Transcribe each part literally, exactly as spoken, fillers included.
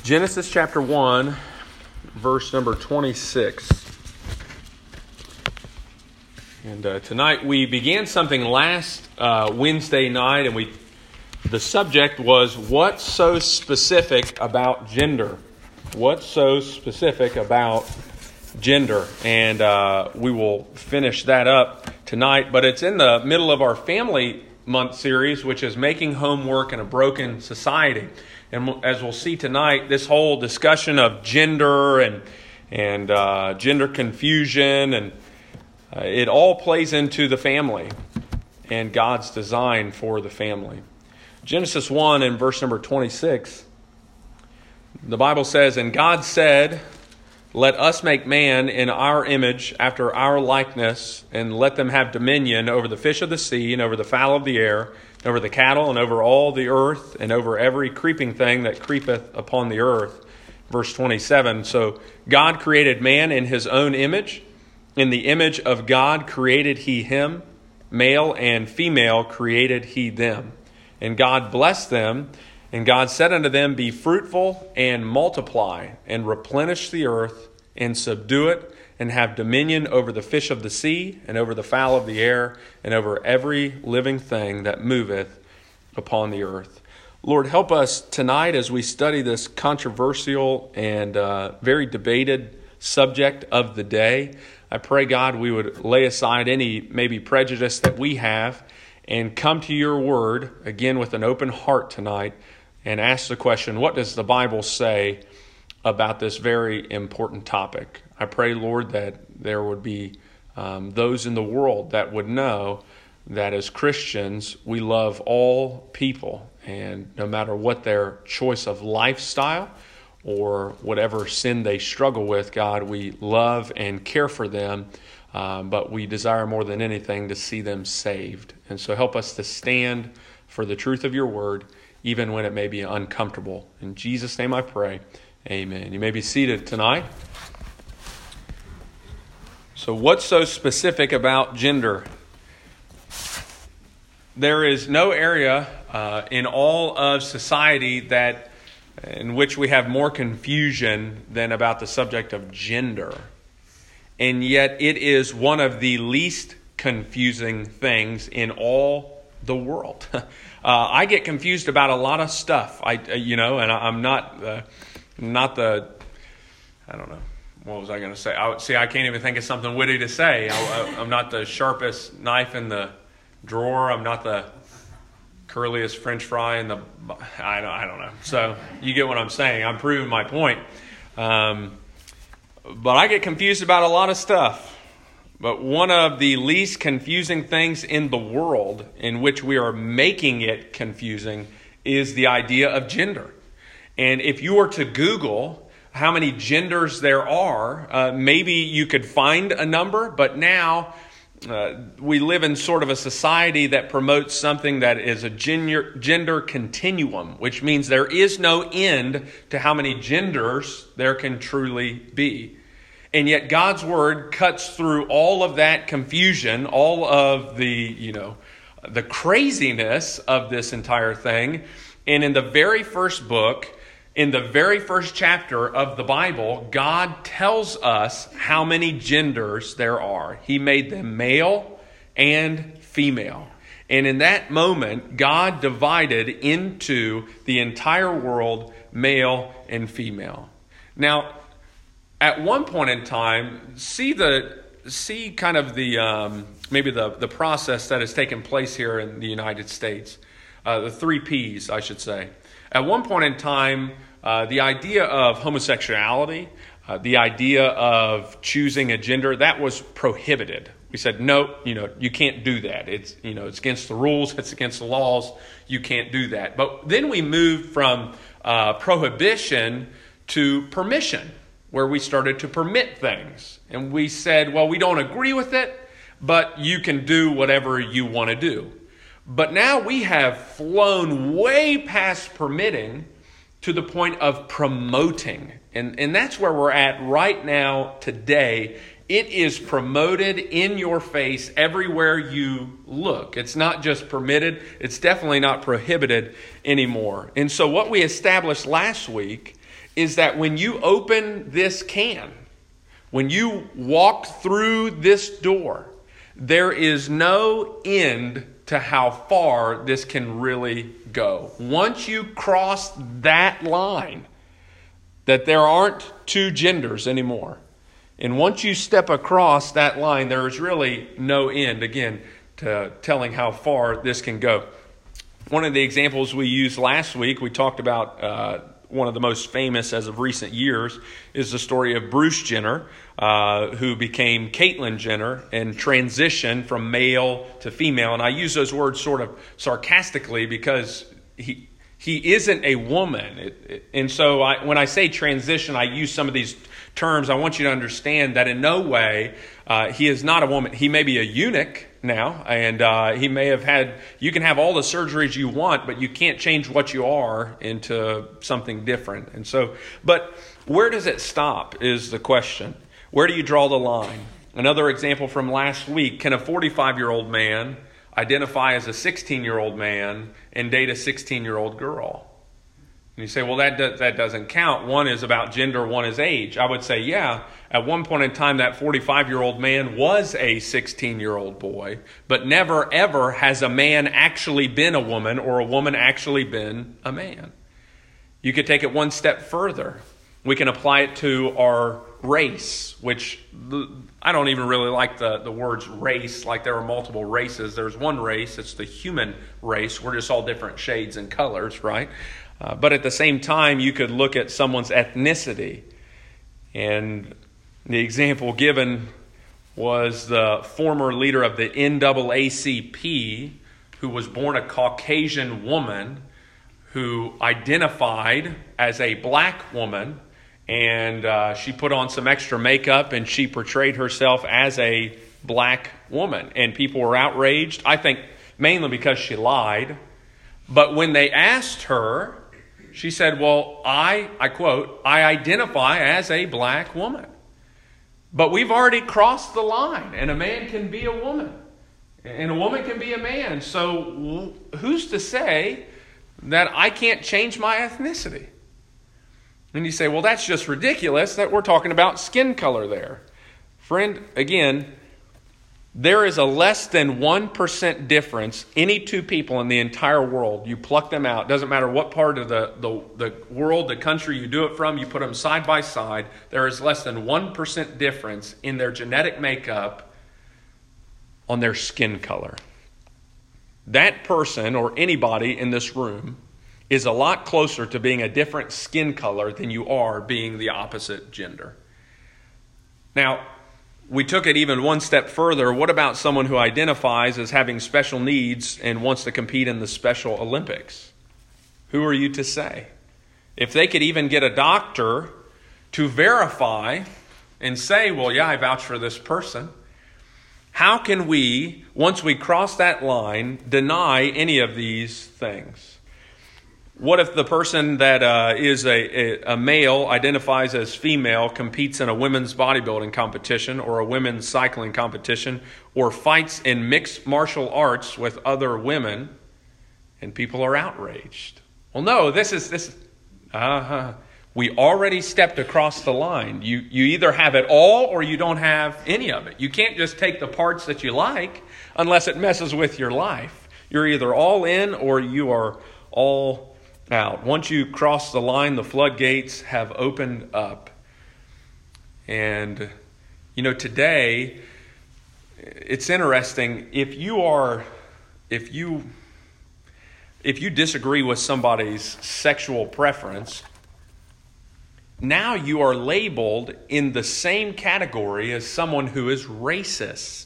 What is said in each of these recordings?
Genesis chapter one, verse number twenty-six. And uh, tonight we began something last uh, Wednesday night, and we the subject was what's so specific about gender? What's so specific about gender? And uh, we will finish that up tonight, but it's in the middle of our Family Month series, which is Making Homework in a Broken Society. And as we'll see tonight, this whole discussion of gender and and uh, gender confusion, and uh, it all plays into the family and God's design for the family. Genesis one and verse number twenty-six, the Bible says, "And God said, let us make man in our image, after our likeness, and let them have dominion over the fish of the sea, and over the fowl of the air, and over the cattle, and over all the earth, and over every creeping thing that creepeth upon the earth." Verse twenty-seven, so God created man in his own image. In the image of God created he him. Male and female created he them. And God blessed them. And God said unto them, be fruitful and multiply, and replenish the earth, and subdue it, and have dominion over the fish of the sea, and over the fowl of the air, and over every living thing that moveth upon the earth. Lord, help us tonight as we study this controversial and uh, very debated subject of the day. I pray, God, we would lay aside any maybe prejudice that we have and come to your word, again, with an open heart tonight, and ask the question, what does the Bible say about this very important topic? I pray, Lord, that there would be um, those in the world that would know that as Christians, we love all people, and no matter what their choice of lifestyle or whatever sin they struggle with, God, we love and care for them, um, but we desire more than anything to see them saved. And so help us to stand for the truth of your word, even when it may be uncomfortable. In Jesus' name I pray, amen. You may be seated tonight. So what's so specific about gender? There is no area uh, in all of society that in which we have more confusion than about the subject of gender. And yet it is one of the least confusing things in all the world. uh, I get confused about a lot of stuff. I, uh, you know, and I, I'm not, uh, not the, I don't know, what was I going to say? I, see, I can't even think of something witty to say. I, I, I'm not the sharpest knife in the drawer. I'm not the curliest French fry in the, I don't, I don't know. So you get what I'm saying. I'm proving my point. Um, but I get confused about a lot of stuff. But one of the least confusing things in the world, in which we are making it confusing, is the idea of gender. And if you were to Google how many genders there are, uh, maybe you could find a number, but now uh, we live in sort of a society that promotes something that is a gender, gender continuum, which means there is no end to how many genders there can truly be. And yet God's word cuts through all of that confusion, all of the, you know, the craziness of this entire thing. And in the very first book, in the very first chapter of the Bible, God tells us how many genders there are. He made them male and female. And in that moment, God divided into the entire world male and female. Now, at one point in time, see the see kind of the um, maybe the, the process that has taken place here in the United States. Uh, the three P's, I should say. At one point in time, uh, the idea of homosexuality, uh, the idea of choosing a gender, that was prohibited. We said, no, you know, you can't do that. It's, you know, it's against the rules. It's against the laws. You can't do that. But then we moved from uh, prohibition to permission, where we started to permit things. And we said, well, we don't agree with it, but you can do whatever you want to do. But now we have flown way past permitting to the point of promoting. And, and that's where we're at right now today. It is promoted in your face everywhere you look. It's not just permitted. It's definitely not prohibited anymore. And so what we established last week is that when you open this can, when you walk through this door, there is no end to how far this can really go. Once you cross that line, that there aren't two genders anymore, and once you step across that line, there is really no end, again, to telling how far this can go. One of the examples we used last week, we talked about uh, one of the most famous as of recent years, is the story of Bruce Jenner, uh, who became Caitlyn Jenner and transitioned from male to female. And I use those words sort of sarcastically because he he isn't a woman. It, it, and so I, when I say transition, I use some of these terms. I want you to understand that in no way uh, he is not a woman. He may be a eunuch now, and uh, he may have had, you can have all the surgeries you want, but you can't change what you are into something different. And so, but where does it stop is the question. Where do you draw the line? Another example from last week, can a forty-five-year-old man identify as a sixteen-year-old man and date a sixteen-year-old girl? And you say, well, that do, that doesn't count. One is about gender, one is age. I would say, yeah, at one point in time, that forty-five-year-old man was a sixteen-year-old boy, but never, ever has a man actually been a woman or a woman actually been a man. You could take it one step further. We can apply it to our race, which I don't even really like the, the words race, like there are multiple races. There's one race, it's the human race. We're just all different shades and colors, right? Uh, but at the same time, you could look at someone's ethnicity. And the example given was the former leader of the N double A C P, who was born a Caucasian woman, who identified as a black woman, and uh, she put on some extra makeup and she portrayed herself as a black woman. And people were outraged, I think mainly because she lied. But when they asked her, she said, well, I, I quote, I identify as a black woman. But we've already crossed the line, and a man can be a woman, and a woman can be a man. So who's to say that I can't change my ethnicity? And you say, well, that's just ridiculous that we're talking about skin color there. Friend, again, there is a less than one percent difference. Any two people in the entire world, you pluck them out. Doesn't matter what part of the, the, the world, the country you do it from, you put them side by side. There is less than one percent difference in their genetic makeup on their skin color. That person or anybody in this room is a lot closer to being a different skin color than you are being the opposite gender. Now, we took it even one step further. What about someone who identifies as having special needs and wants to compete in the Special Olympics? Who are you to say? If they could even get a doctor to verify and say, well, yeah, I vouch for this person, how can we, once we cross that line, deny any of these things? What if the person that uh, is a, a, a male, identifies as female, competes in a women's bodybuilding competition or a women's cycling competition or fights in mixed martial arts with other women and people are outraged? Well, no, this is, this. Uh-huh. We already stepped across the line. You, you either have it all or you don't have any of it. You can't just take the parts that you like unless it messes with your life. You're either all in or you are all out. Once you cross the line, the floodgates have opened up. And, you know, today, it's interesting. If you are, if you, if you disagree with somebody's sexual preference, now you are labeled in the same category as someone who is racist.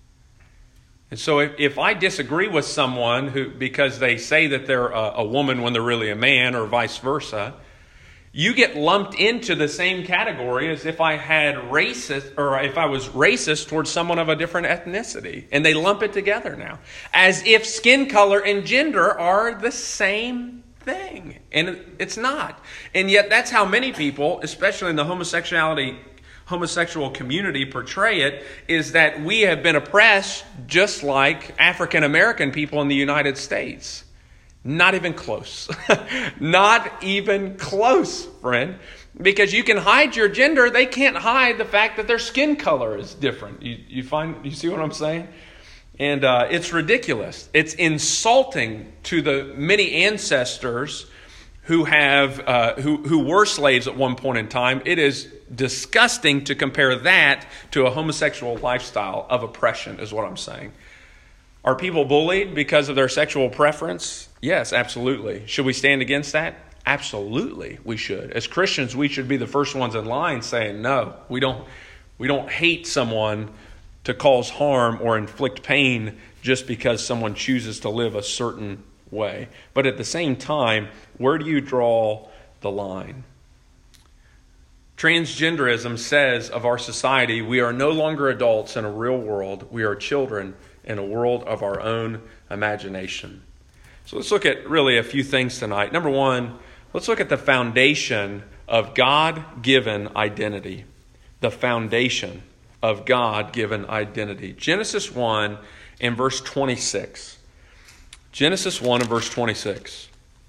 And so if, if I disagree with someone who because they say that they're a, a woman when they're really a man or vice versa, you get lumped into the same category as if I had racist or if I was racist towards someone of a different ethnicity. And they lump it together now. As if skin color and gender are the same thing. And it's not. And yet that's how many people, especially in the homosexuality homosexual community, portray it, is that we have been oppressed just like African American people in the United States. Not even close. Not even close, friend. Because you can hide your gender, they can't hide the fact that their skin color is different. You, you find, you see what I'm saying? And uh, it's ridiculous. It's insulting to the many ancestors who have uh, who who were slaves at one point in time. It is disgusting to compare that to a homosexual lifestyle of oppression, is what I'm saying. Are people bullied because of their sexual preference? Yes, absolutely. Should we stand against that? Absolutely, we should. As Christians, we should be the first ones in line saying, no, we don't we don't hate someone to cause harm or inflict pain just because someone chooses to live a certain way. But at the same time, where do you draw the line? Transgenderism says of our society, we are no longer adults in a real world. We are children in a world of our own imagination. So let's look at really a few things tonight. Number one, let's look at the foundation of God-given identity. The foundation of God-given identity. Genesis one and verse twenty-six. Genesis one and verse twenty-six.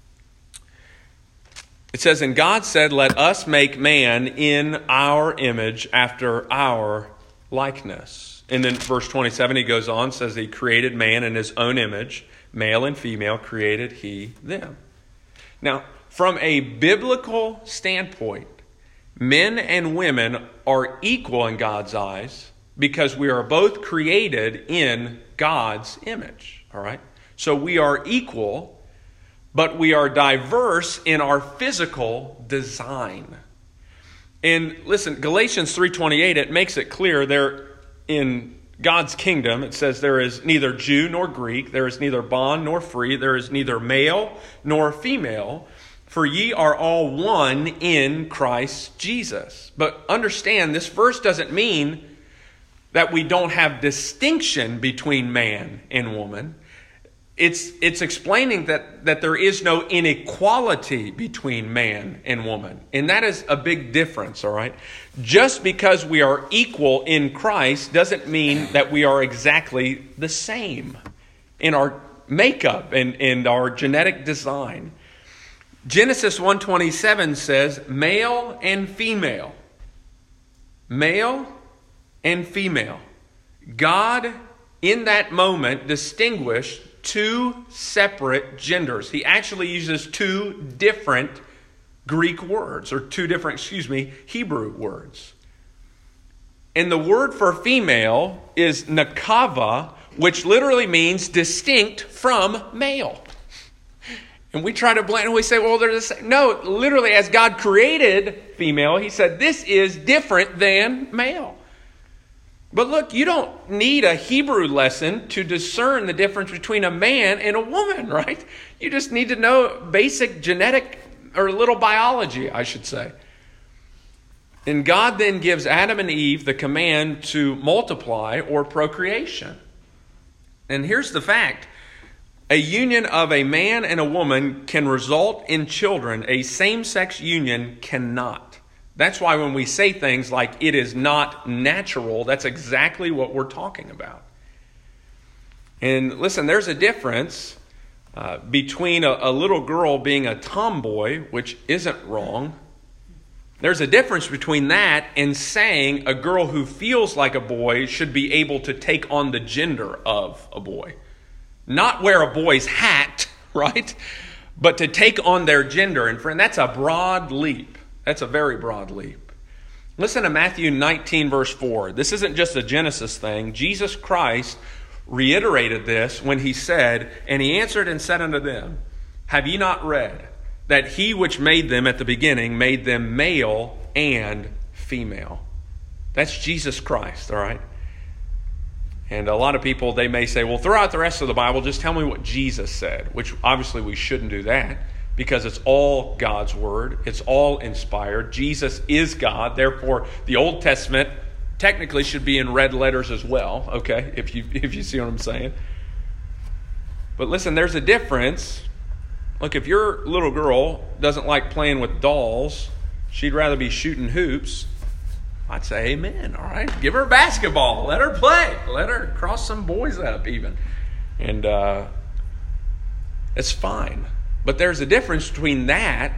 It says, and God said, let us make man in our image after our likeness. And then verse twenty-seven, he goes on, says he created man in his own image. Male and female created he them. Now, from a biblical standpoint, men and women are equal in God's eyes because we are both created in God's image. All right? So we are equal, but we are diverse in our physical design. And listen, Galatians three twenty-eight, it makes it clear there in God's kingdom, it says there is neither Jew nor Greek, there is neither bond nor free, there is neither male nor female, for ye are all one in Christ Jesus. But understand, this verse doesn't mean that we don't have distinction between man and woman. It's it's explaining that, that there is no inequality between man and woman. And that is a big difference, all right? Just because we are equal in Christ doesn't mean that we are exactly the same in our makeup and, and our genetic design. Genesis one twenty-seven says, male and female. Male and female. God, in that moment, distinguished two separate genders. He actually uses two different Greek words, or two different, excuse me, Hebrew words. And the word for female is nakava, which literally means distinct from male. And we try to blend, and we say, well, they're the same. No, literally, as God created female, he said, this is different than male. But look, you don't need a Hebrew lesson to discern the difference between a man and a woman, right? You just need to know basic genetic or little biology, I should say. And God then gives Adam and Eve the command to multiply or procreation. And here's the fact. A union of a man and a woman can result in children. A same-sex union cannot. That's why when we say things like it is not natural, that's exactly what we're talking about. And listen, there's a difference uh, between a, a little girl being a tomboy, which isn't wrong. There's a difference between that and saying a girl who feels like a boy should be able to take on the gender of a boy. Not wear a boy's hat, right? But to take on their gender. And friend, that's a broad leap. That's a very broad leap. Listen to Matthew nineteen, verse four. This isn't just a Genesis thing. Jesus Christ reiterated this when he said, and he answered and said unto them, have ye not read that he which made them at the beginning made them male and female? That's Jesus Christ, all right? And a lot of people, they may say, well, throw out the rest of the Bible. Just tell me what Jesus said, which obviously we shouldn't do that. Because it's all God's word. It's all inspired. Jesus is God. Therefore, the Old Testament technically should be in red letters as well. Okay, if you if you see what I'm saying. But listen, there's a difference. Look, if your little girl doesn't like playing with dolls, she'd rather be shooting hoops, I'd say amen. All right, give her a basketball. Let her play. Let her cross some boys up even. And uh It's fine. But there's a difference between that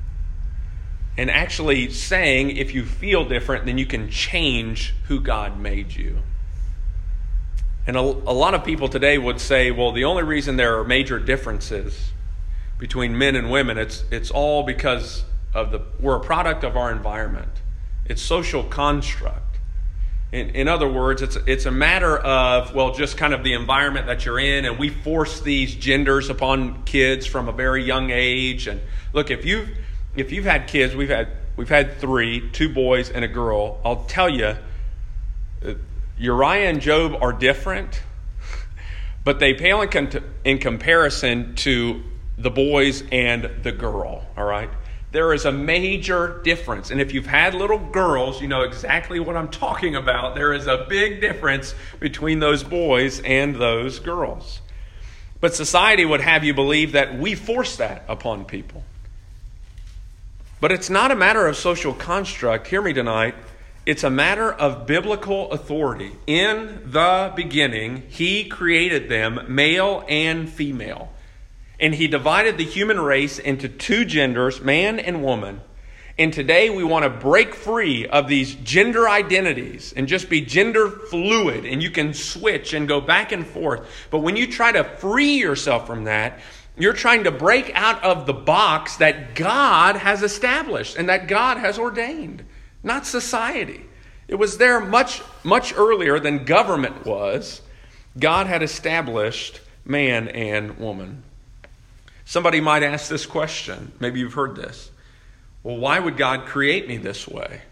and actually saying if you feel different, then you can change who God made you. And a, a lot of people today would say, well, the only reason there are major differences between men and women, it's it's all because of the we're a product of our environment. It's social construct. In, in other words, it's it's a matter of, well, just kind of the environment that you're in, and we force these genders upon kids from a very young age. And look, if you've if you've had kids, we've had we've had three, two boys and a girl. I'll tell you, Uriah and Job are different, but they pale in, con- in comparison to the boys and the girl. All right. There is a major difference. And if you've had little girls, you know exactly what I'm talking about. There is a big difference between those boys and those girls. But society would have you believe that we force that upon people. But it's not a matter of social construct. Hear me tonight. It's a matter of biblical authority. In the beginning, He created them, male and female. And He divided the human race into two genders, man and woman. And today we want to break free of these gender identities and just be gender fluid. And you can switch and go back and forth. But when you try to free yourself from that, you're trying to break out of the box that God has established and that God has ordained, not society. It was there much, much earlier than government was. God had established man and woman. Somebody might ask this question. Maybe you've heard this. Well, why would God create me this way?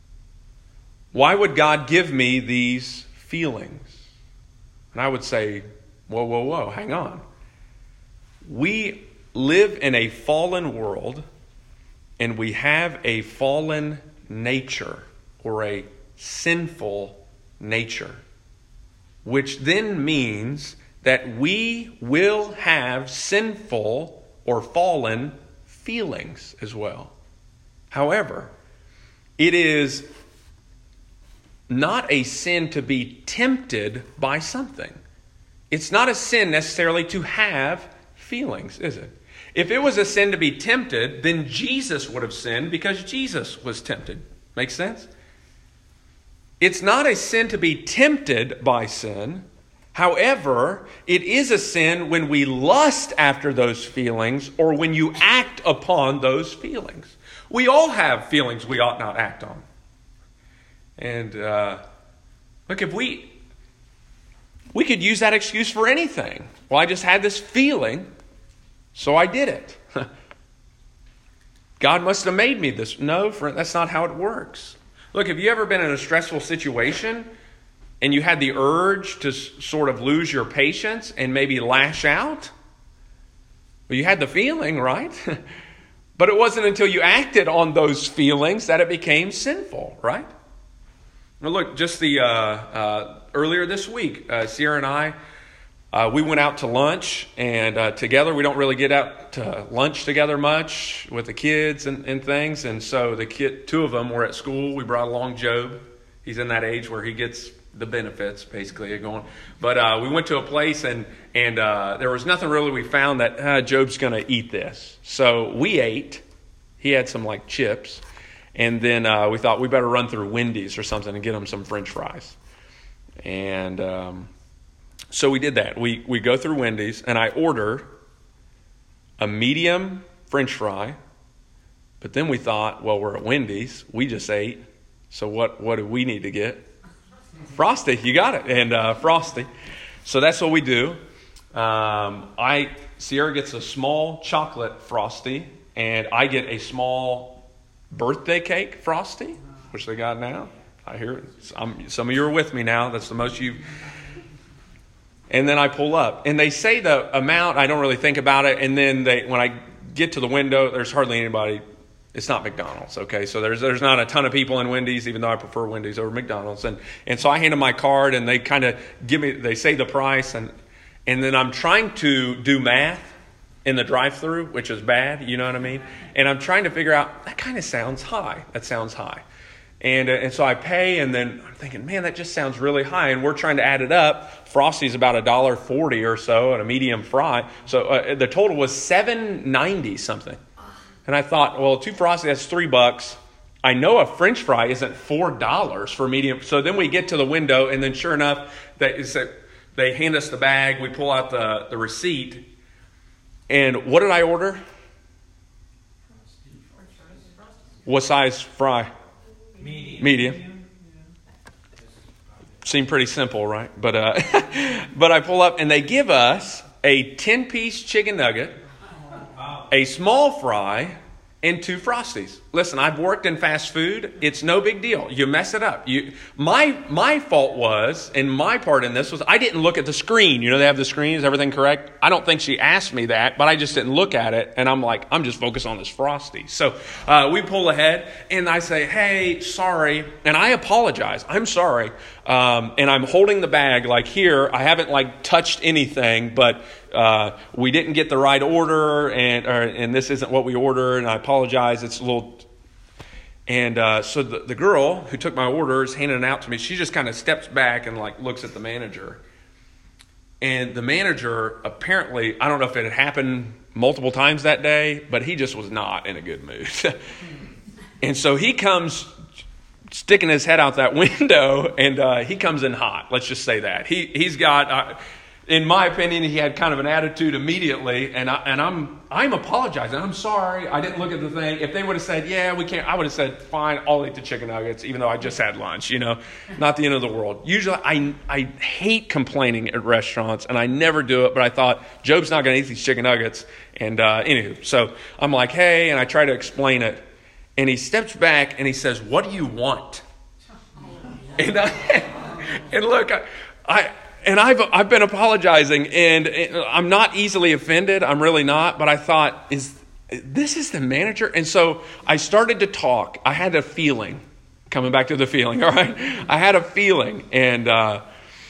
Why would God give me these feelings? And I would say, whoa, whoa, whoa, hang on. We live in a fallen world, and we have a fallen nature, or a sinful nature, which then means that we will have sinful or fallen feelings as well. However, it is not a sin to be tempted by something. It's not a sin necessarily to have feelings, is it? If it was a sin to be tempted, then Jesus would have sinned because Jesus was tempted. Make sense? It's not a sin to be tempted by sin. However, it is a sin when we lust after those feelings or when you act upon those feelings. We all have feelings we ought not act on. And uh, look, if we we could use that excuse for anything. Well, I just had this feeling, so I did it. God must have made me this. No, friend, that's not how it works. Look, have you ever been in a stressful situation and you had the urge to sort of lose your patience and maybe lash out? Well, you had the feeling, right? But it wasn't until you acted on those feelings that it became sinful, right? Well, look, just the uh, uh, earlier this week, uh, Sierra and I, uh, we went out to lunch, and uh, together we don't really get out to lunch together much with the kids and, and things. And so the kid, two of them were at school. We brought along Job. He's in that age where he gets the benefits, basically, of going. But uh, we went to a place, and and uh, there was nothing really we found that uh, Job's going to eat this. So we ate. He had some like chips. And then uh, we thought we better run through Wendy's or something and get him some French fries. And um, so we did that. We we go through Wendy's, and I order a medium French fry. But then we thought, well, we're at Wendy's. We just ate. So what, what do we need to get? Frosty. You got it. And uh, Frosty. So that's what we do. Um, I Sierra gets a small chocolate Frosty, and I get a small birthday cake Frosty, which they got now. I hear it. I'm, some of you are with me now. That's the most you. And then I pull up, and they say the amount. I don't really think about it. And then they, when I get to the window, there's hardly anybody. It's not McDonald's, okay? So there's there's not a ton of people in Wendy's, even though I prefer Wendy's over McDonald's. And and so I hand them my card, and they kind of give me. They say the price, and and then I'm trying to do math in the drive-thru, which is bad, you know what I mean? And I'm trying to figure out, that kind of sounds high. That sounds high. And, uh, and so I pay, and then I'm thinking, man, that just sounds really high. And we're trying to add it up. Frosty's about a dollar forty or so, and a medium fry. So uh, the total was seven ninety something. And I thought, well, two Frosty, that's three bucks. I know a French fry isn't four dollars for medium. So then we get to the window, and then sure enough, they, they hand us the bag. We pull out the, the receipt. And what did I order? What size fry? Medium. Medium. Seemed pretty simple, right? But uh, but I pull up and they give us a ten-piece chicken nugget, a small fry, and two Frosties. Listen, I've worked in fast food. It's no big deal. You mess it up. You, my my fault was, and my part in this was, I didn't look at the screen. You know, they have the screen. Is everything correct? I don't think she asked me that, but I just didn't look at it. And I'm like, I'm just focused on this Frosty. So uh, we pull ahead, and I say, hey, sorry. And I apologize. I'm sorry. Um, and I'm holding the bag like here. I haven't like touched anything, but uh, we didn't get the right order, and or, and this isn't what we ordered. And I apologize. It's a little. And uh, so the, the girl who took my order is handing it out to me. She just kind of steps back and like looks at the manager. And the manager apparently, I don't know if it had happened multiple times that day, but he just was not in a good mood. And so he comes sticking his head out that window, and uh, he comes in hot. Let's just say that. He, he's got... Uh, In my opinion, he had kind of an attitude immediately, and, I, and I'm I'm apologizing. I'm sorry. I didn't look at the thing. If they would have said, yeah, we can't, I would have said, fine, I'll eat the chicken nuggets, even though I just had lunch, you know. Not the end of the world. Usually, I, I hate complaining at restaurants, and I never do it, but I thought, Job's not going to eat these chicken nuggets. And uh, anywho, so I'm like, hey, and I try to explain it. And he steps back, and he says, what do you want? And, I, and look, I... I And I've I've been apologizing, and I'm not easily offended. I'm really not. But I thought, is this is the manager? And so I started to talk. I had a feeling, coming back to the feeling. All right, I had a feeling, and uh,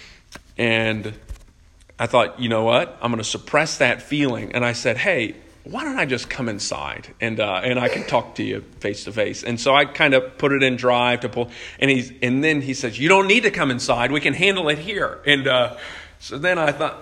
and I thought, you know what? I'm going to suppress that feeling. And I said, hey, why don't I just come inside and uh, and I can talk to you face to face? And so I kind of put it in drive to pull, and he's and then he says, you don't need to come inside. We can handle it here. And uh, so then I thought,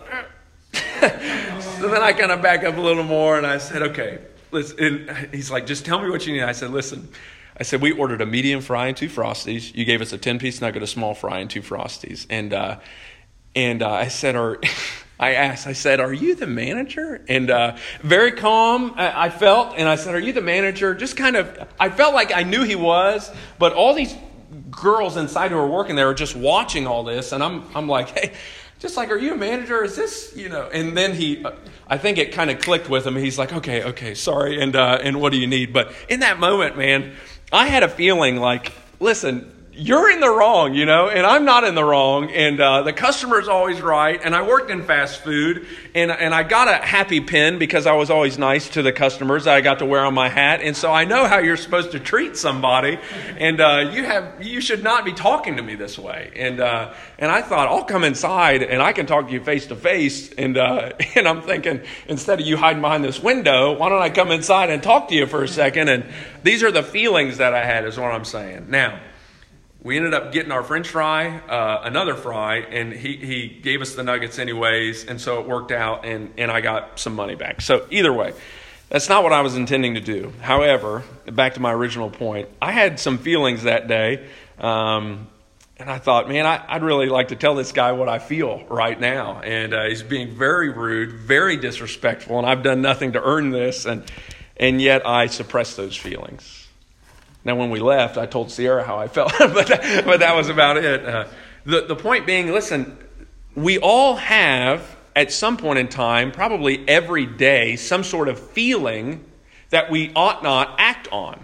so then I kind of back up a little more, and I said, okay, listen. And he's like, just tell me what you need. I said, listen. I said, we ordered a medium fry and two Frosties. You gave us a ten-piece nugget, a small fry, and two Frosties. And uh, and uh, I said, are I asked, I said, are you the manager? And uh, very calm, I, I felt. And I said, are you the manager? Just kind of, I felt like I knew he was. But all these girls inside who were working there were just watching all this. And I'm I'm like, hey, just like, are you a manager? Is this, you know? And then he, uh, I think it kind of clicked with him. He's like, okay, okay, sorry. And uh, and what do you need? But in that moment, man, I had a feeling like, listen, you're in the wrong, you know, and I'm not in the wrong, and uh, the customer's always right, and I worked in fast food, and and I got a happy pin because I was always nice to the customers that I got to wear on my hat, and so I know how you're supposed to treat somebody, and uh, you have you should not be talking to me this way, and uh, and I thought, I'll come inside, and I can talk to you face to face, and uh, and I'm thinking, instead of you hiding behind this window, why don't I come inside and talk to you for a second? And these are the feelings that I had, is what I'm saying. Now, we ended up getting our French fry, uh, another fry, and he, he gave us the nuggets anyways, and so it worked out, and, and I got some money back. So either way, that's not what I was intending to do. However, back to my original point, I had some feelings that day, um, and I thought, man, I, I'd really like to tell this guy what I feel right now. And uh, he's being very rude, very disrespectful, and I've done nothing to earn this, and and yet I suppressed those feelings. Now, when we left, I told Sierra how I felt, but, that, but that was about it. Uh, the, the point being, listen, we all have, at some point in time, probably every day, some sort of feeling that we ought not act on.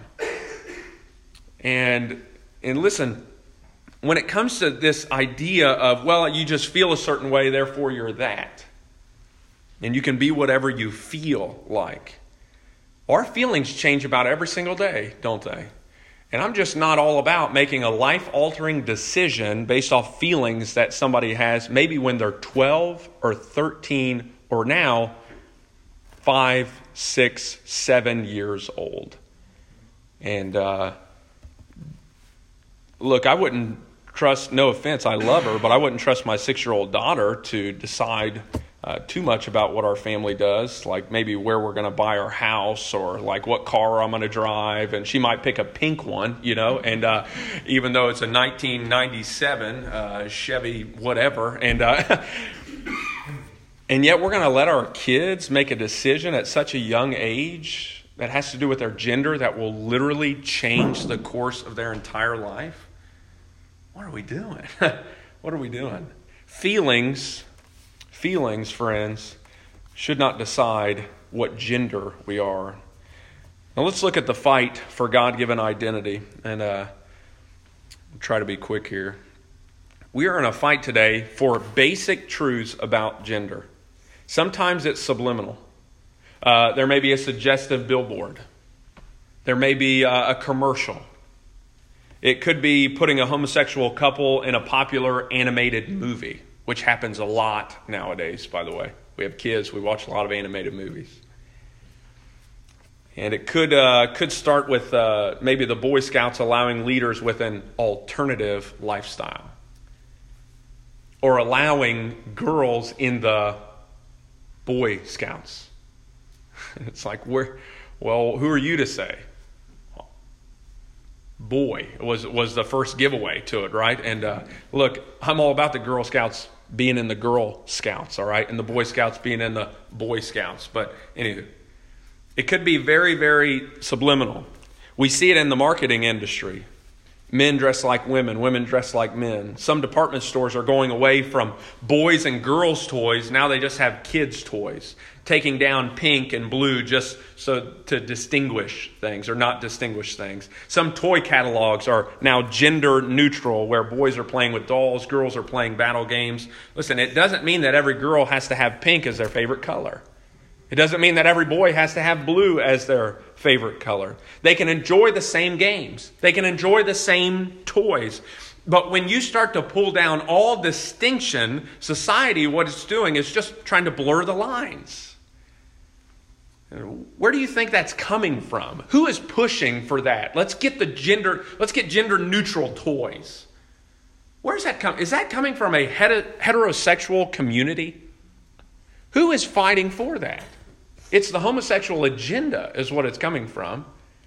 And, and listen, when it comes to this idea of, well, you just feel a certain way, therefore you're that, and you can be whatever you feel like. Our feelings change about every single day, don't they? And I'm just not all about making a life-altering decision based off feelings that somebody has, maybe when they're twelve or thirteen or now five, six, seven years old. And uh, look, I wouldn't trust, no offense, I love her, but I wouldn't trust my six-year-old daughter to decide uh, too much about what our family does, like maybe where we're going to buy our house or like what car I'm going to drive. And she might pick a pink one, you know, and uh, even though it's a nineteen ninety-seven uh, Chevy whatever, and uh, and yet we're going to let our kids make a decision at such a young age that has to do with their gender that will literally change the course of their entire life. What are we doing? What are we doing? Feelings, feelings, friends, should not decide what gender we are. Now let's look at the fight for God-given identity, and uh, try to be quick here. We are in a fight today for basic truths about gender. Sometimes it's subliminal. Uh, there may be a suggestive billboard. There may be uh, a commercial. It could be putting a homosexual couple in a popular animated movie, which happens a lot nowadays, by the way. We have kids, we watch a lot of animated movies. And it could uh, could start with uh, maybe the Boy Scouts allowing leaders with an alternative lifestyle, or allowing girls in the Boy Scouts. It's like, we're, well, who are you to say? Boy was was the first giveaway to it, right? And uh, look, I'm all about the Girl Scouts being in the Girl Scouts, all right, and the Boy Scouts being in the Boy Scouts. But anyway, it could be very, very subliminal. We see it in the marketing industry. Men dress like women, women dress like men. Some department stores are going away from boys and girls toys. Now they just have kids toys, taking down pink and blue just so to distinguish things or not distinguish things. Some toy catalogs are now gender neutral, where boys are playing with dolls, girls are playing battle games. Listen, it doesn't mean that every girl has to have pink as their favorite color. It doesn't mean that every boy has to have blue as their favorite color. They can enjoy the same games. They can enjoy the same toys. But when you start to pull down all distinction, society, what it's doing is just trying to blur the lines. Where do you think that's coming from? Who is pushing for that? Let's get the gender, let's get gender neutral toys. Where's that coming? Is that coming from a heterosexual community? Who is fighting for that? It's the homosexual agenda is what it's coming from.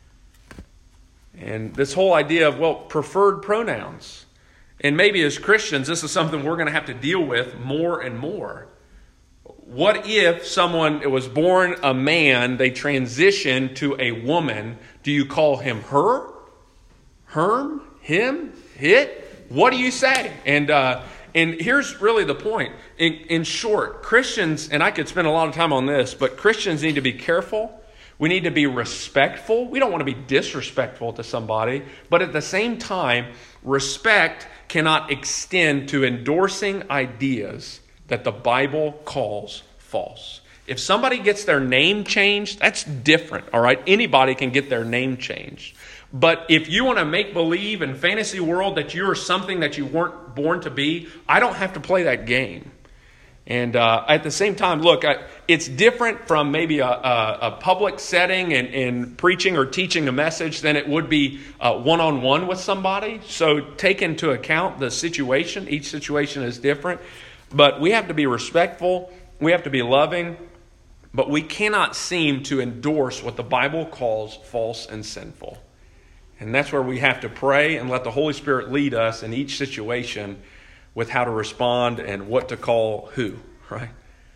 And this whole idea of, well, preferred pronouns. And maybe as Christians, this is something we're going to have to deal with more and more. What if someone was born a man, they transition to a woman? Do you call him her? Herm? Him? It? What do you say? And uh, and here's really the point. In, in short, Christians, and I could spend a lot of time on this, but Christians need to be careful. We need to be respectful. We don't want to be disrespectful to somebody. But at the same time, respect cannot extend to endorsing ideas that the Bible calls false. If somebody gets their name changed, that's different, all right? Anybody can get their name changed. But if you want to make believe in fantasy world that you're something that you weren't born to be, I don't have to play that game. And uh, at the same time, look, I, it's different from maybe a, a, a public setting and, and preaching or teaching a message than it would be uh, one-on-one with somebody. So take into account the situation. Each situation is different. But we have to be respectful. We have to be loving. But we cannot seem to endorse what the Bible calls false and sinful. And that's where we have to pray and let the Holy Spirit lead us in each situation with how to respond and what to call who, right?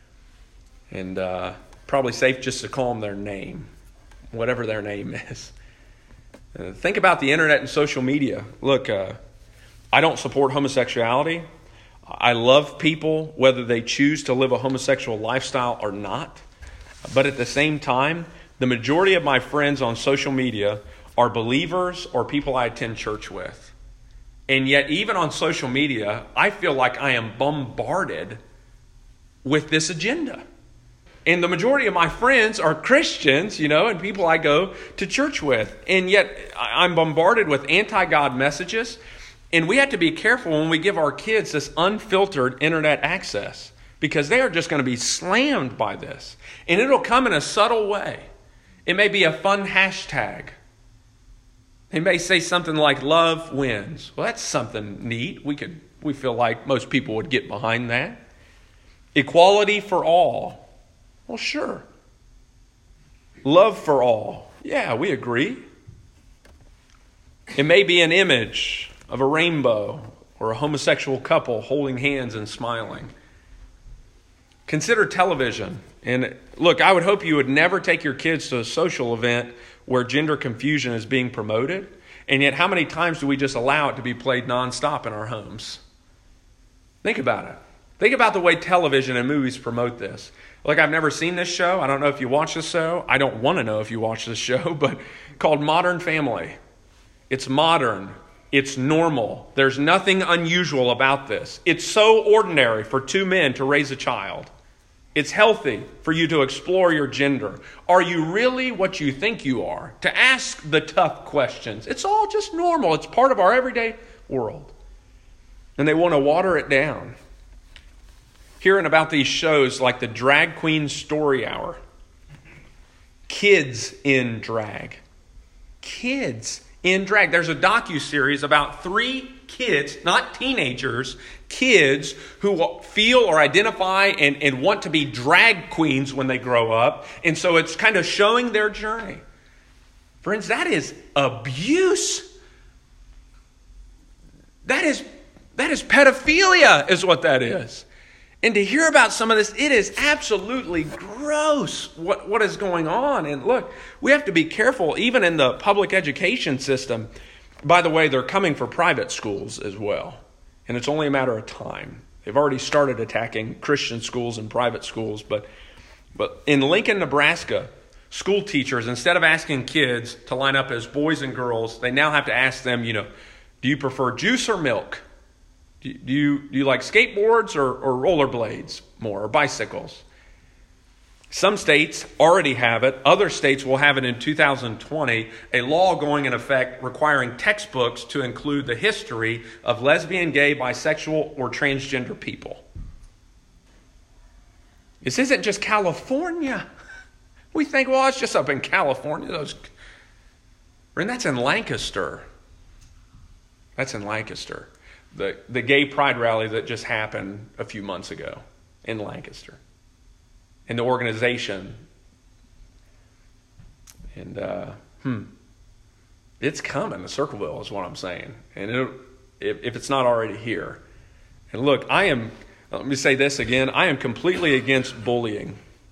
And uh, probably safe just to call them their name, whatever their name is. Uh, think about the internet and social media. Look, uh, I don't support homosexuality. I love people whether they choose to live a homosexual lifestyle or not. But at the same time, the majority of my friends on social media are believers or people I attend church with. And yet, even on social media, I feel like I am bombarded with this agenda. And the majority of my friends are Christians, you know, and people I go to church with. And yet, I'm bombarded with anti-God messages. And we have to be careful when we give our kids this unfiltered internet access, because they are just going to be slammed by this. And it'll come in a subtle way. It may be a fun hashtag. They may say something like love wins. Well, that's something neat. We could we feel like most people would get behind that. Equality for all. Well, sure. Love for all. Yeah, we agree. It may be an image of a rainbow or a homosexual couple holding hands and smiling. Consider television. And look, I would hope you would never take your kids to a social event where gender confusion is being promoted. And yet, how many times do we just allow it to be played nonstop in our homes? Think about it. Think about the way television and movies promote this. Like, I've never seen this show. I don't know if you watch this show. I don't want to know if you watch this show, but called Modern Family. It's modern. It's normal. There's nothing unusual about this. It's so ordinary for two men to raise a child. It's healthy for you to explore your gender. Are you really what you think you are? To ask the tough questions. It's all just normal. It's part of our everyday world. And they want to water it down. Hearing about these shows like the Drag Queen Story Hour. Kids in drag. Kids in drag. There's a docuseries about three kids, not teenagers, kids who feel or identify and, and want to be drag queens when they grow up. And so it's kind of showing their journey. Friends, that is abuse. That is, that is pedophilia is what that is. And to hear about some of this, it is absolutely gross what, what is going on. And look, we have to be careful, even in the public education system. By the way, they're coming for private schools as well. And it's only a matter of time. They've already started attacking Christian schools and private schools. But, but in Lincoln, Nebraska, school teachers, instead of asking kids to line up as boys and girls, they now have to ask them, you know, do you prefer juice or milk? Do you, do you like skateboards or, or rollerblades more, or bicycles? Some states already have it. Other states will have it in two thousand twenty, a law going in effect requiring textbooks to include the history of lesbian, gay, bisexual, or transgender people. This isn't just California. We think, well, it's just up in California. Those, and that's in Lancaster. That's in Lancaster. The, the gay pride rally that just happened a few months ago in Lancaster. And the organization. And, uh, hmm. It's coming to Circleville is what I'm saying. And it, if, if it's not already here. And look, I am, let me say this again. I am completely against bullying.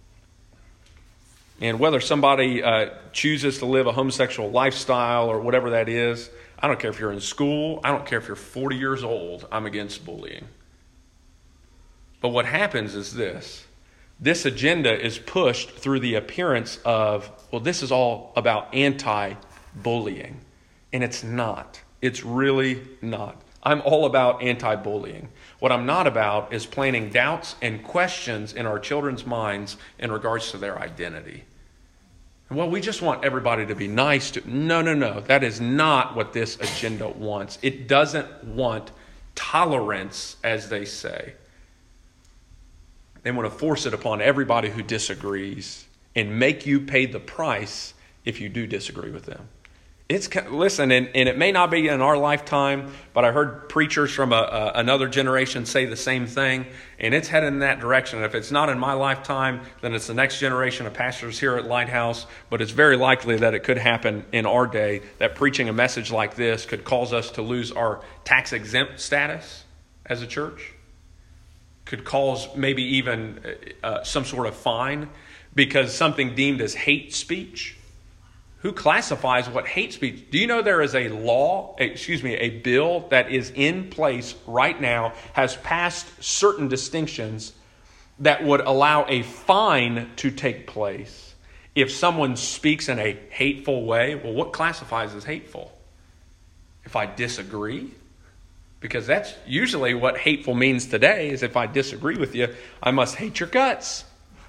And whether somebody uh, chooses to live a homosexual lifestyle or whatever that is, I don't care if you're in school. I don't care if you're forty years old. I'm against bullying. But what happens is this. This agenda is pushed through the appearance of, well, this is all about anti-bullying. And it's not. It's really not. I'm all about anti-bullying. What I'm not about is planting doubts and questions in our children's minds in regards to their identity. Well, we just want everybody to be nice to. No, no, no. That is not what this agenda wants. It doesn't want tolerance, as they say. They want to force it upon everybody who disagrees and make you pay the price if you do disagree with them. It's listen, and, and it may not be in our lifetime, but I heard preachers from a, a, another generation say the same thing, and it's headed in that direction. If it's not in my lifetime, then it's the next generation of pastors here at Lighthouse, but it's very likely that it could happen in our day, that preaching a message like this could cause us to lose our tax-exempt status as a church, could cause maybe even uh, some sort of fine because something deemed as hate speech. Who classifies what hate speech? Do you know there is a law, excuse me, a bill that is in place right now, has passed certain distinctions that would allow a fine to take place if someone speaks in a hateful way? Well, what classifies as hateful? If I disagree? Because that's usually what hateful means today, is if I disagree with you, I must hate your guts.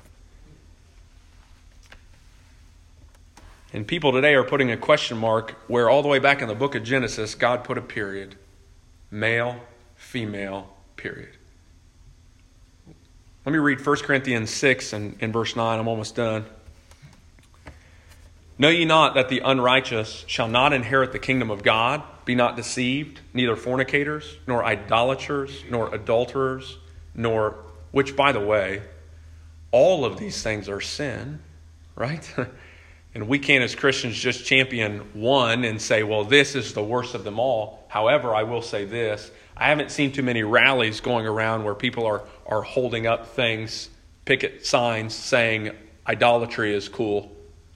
And people today are putting a question mark where all the way back in the book of Genesis, God put a period. Male, female, period. Let me read First Corinthians six and, and verse nine. I'm almost done. Know ye not that the unrighteous shall not inherit the kingdom of God? Be not deceived, neither fornicators, nor idolaters, nor adulterers, nor, which, by the way, all of these things are sin, right? And we can't, as Christians, just champion one and say, well, this is the worst of them all. However, I will say this. I haven't seen too many rallies going around where people are, are holding up things, picket signs saying idolatry is cool.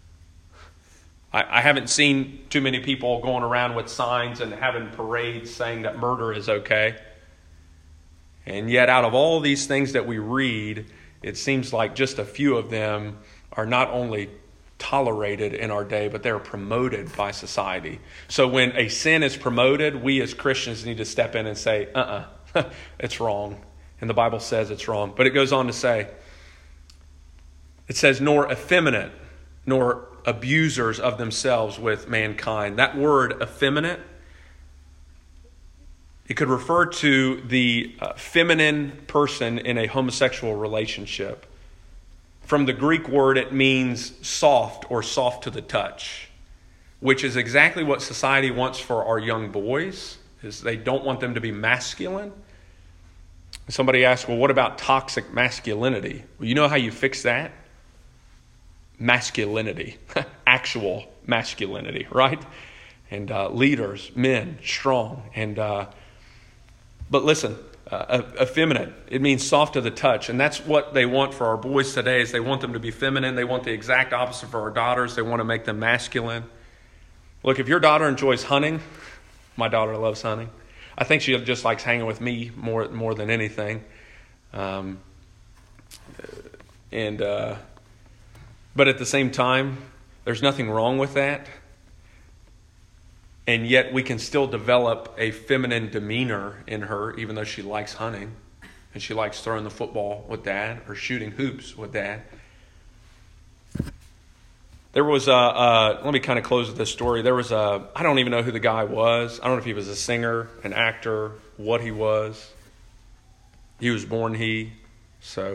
I, I haven't seen too many people going around with signs and having parades saying that murder is okay. And yet out of all these things that we read, it seems like just a few of them are not only tolerated in our day, but they're promoted by society. So when a sin is promoted, we as Christians need to step in and say, uh-uh, it's wrong. And the Bible says it's wrong. But it goes on to say, it says, nor effeminate, nor abusers of themselves with mankind. That word effeminate, it could refer to the uh, feminine person in a homosexual relationship. From the Greek word, it means soft or soft to the touch, which is exactly what society wants for our young boys, is they don't want them to be masculine. Somebody asked, well, what about toxic masculinity? Well, you know how you fix that? Masculinity, actual masculinity, right? And uh, leaders, men, strong. And uh, but listen, uh, effeminate, it means soft to the touch. And that's what they want for our boys today, is they want them to be feminine. They want the exact opposite for our daughters. They want to make them masculine. Look, if your daughter enjoys hunting, my daughter loves hunting. I think she just likes hanging with me more, more than anything. Um, and... Uh, But at the same time, there's nothing wrong with that. And yet we can still develop a feminine demeanor in her, even though she likes hunting. And she likes throwing the football with Dad or shooting hoops with Dad. There was a, uh, let me kind of close with this story. There was a, I don't even know who the guy was. I don't know if he was a singer, an actor, what he was. He was born he, so...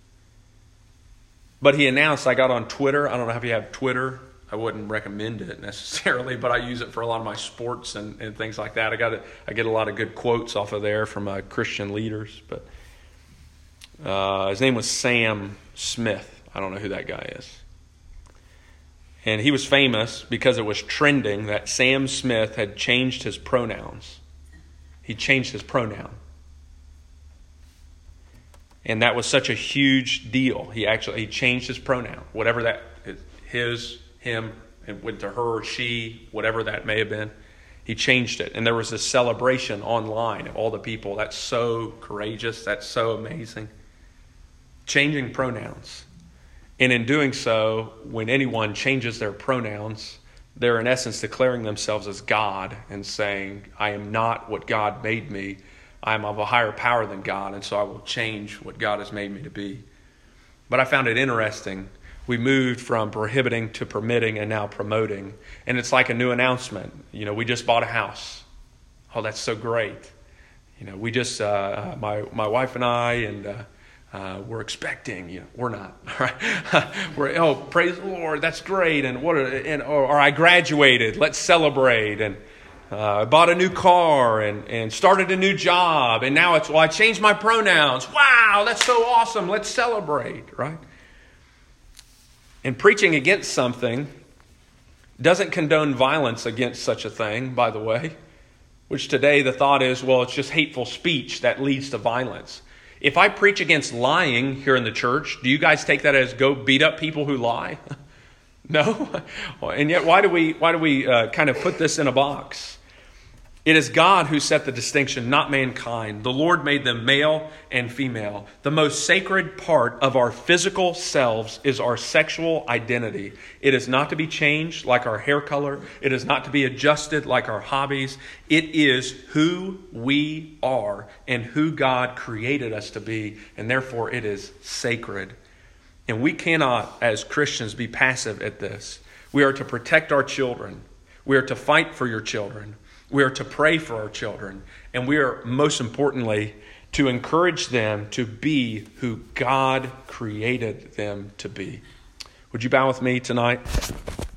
But he announced, I got on Twitter. I don't know if you have Twitter. I wouldn't recommend it necessarily, but I use it for a lot of my sports and, and things like that. I got a, I get a lot of good quotes off of there from uh, Christian leaders. But uh, his name was Sam Smith. I don't know who that guy is. And he was famous because it was trending that Sam Smith had changed his pronouns. He changed his pronoun. And that was such a huge deal. He actually he changed his pronoun, whatever that is, his, him, and went to her, she, whatever that may have been. He changed it. And there was this celebration online of all the people. That's so courageous. That's so amazing. Changing pronouns. And in doing so, when anyone changes their pronouns, they're in essence declaring themselves as God and saying, I am not what God made me. I am of a higher power than God, and so I will change what God has made me to be. But I found it interesting. We moved from prohibiting to permitting and now promoting. And it's like a new announcement. You know, we just bought a house. Oh, that's so great. You know, we just, uh, my my wife and I, and uh, uh, we're expecting. You know, we're not. Right? we're oh, praise the Lord, that's great. And what? Are, and or, or I graduated. Let's celebrate. And Uh, I bought a new car and, and started a new job. And now it's, well, I changed my pronouns. Wow, that's so awesome. Let's celebrate, right? And preaching against something doesn't condone violence against such a thing, by the way. Which today the thought is, well, it's just hateful speech that leads to violence. If I preach against lying here in the church, do you guys take that as go beat up people who lie? No? And yet why do we, why do we uh, kind of put this in a box? It is God who set the distinction, not mankind. The Lord made them male and female. The most sacred part of our physical selves is our sexual identity. It is not to be changed like our hair color. It is not to be adjusted like our hobbies. It is who we are and who God created us to be, and therefore it is sacred. And we cannot, as Christians, be passive at this. We are to protect our children. We are to fight for your children. We are to pray for our children. And we are, most importantly, to encourage them to be who God created them to be. Would you bow with me tonight?